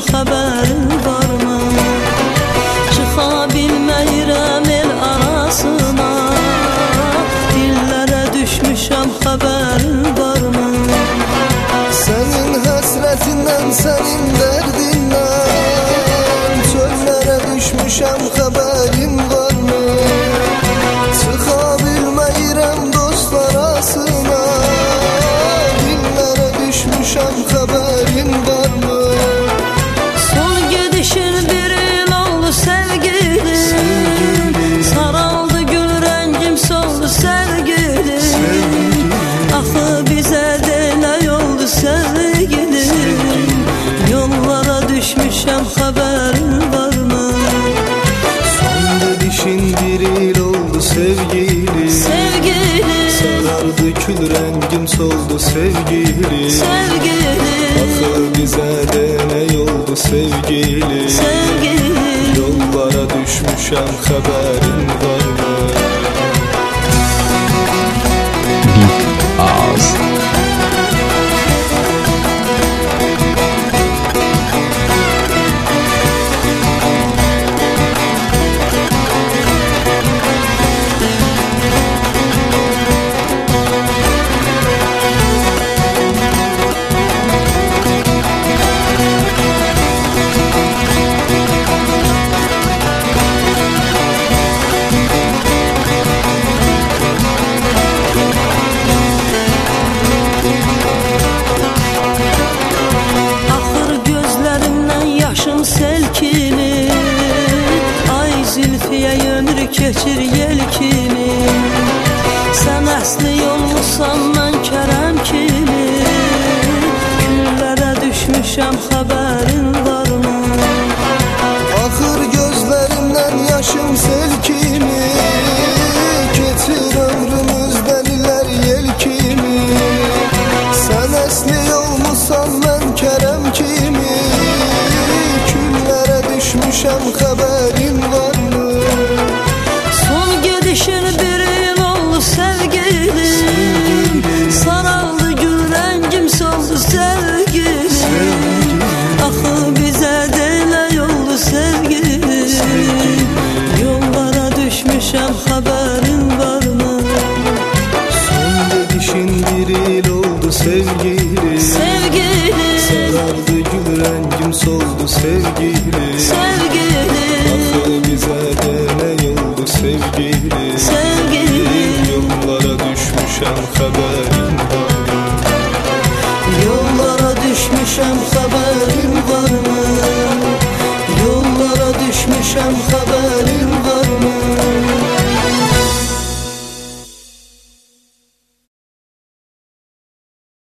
xəbərin varmı? Çıxa bilməyirəm el arasına, dillərə düşmüşəm xəbərin varmı? Sənin həsrətindən, sənin dərdindən çöllərə düşmüşəm xəbərin varmı? Çıxa bilməyirəm dost arasına, dillərə düşmüşəm xəbərin varmı? Son gedişin bir il oldu sevgilim, saraldı gül rəngim soldu sevgilim. Axı bizə də nə oldu sevgilim, yollara düşmüşəm xəbərin varmı? Son gedişin bir il oldu sevgilim, sarardı kül rəngim soldu sevgilim. Axı bizə də nə oldu sevgilim, yollara düşmüşəm xəbərin varmı? Yaşım sel kimi, ay zülfiyə ömür keçir yel kimi. Sən əsli yolmusan, mən kərəm kimi, küllərə düşmüşəm xəbərin varmı? Axır gözlərimdən yaşım sel kimi, keçir ömrümüz dəlilər yel kimi. Sən əsli yolmusan, mən kərəm kimi, düşmüşəm xəbərin varmı? Son gedişin bir il oldu sevgilim, saraldı gül rəngim soldu sevgilim. Axı bizə də nə oldu sevgilim, yollara düşmüşəm xəbərin varmı? Son gedişin bir il oldu sevgilim, sarardı gül rəngim soldu sevgilim. Axı bizə də nə oldu sevgilim, yollara düşmüşəm xəbərin varmı? Yollara düşmüşəm xəbərin varmı? Yollara düşmüşəm xəbərin varmı?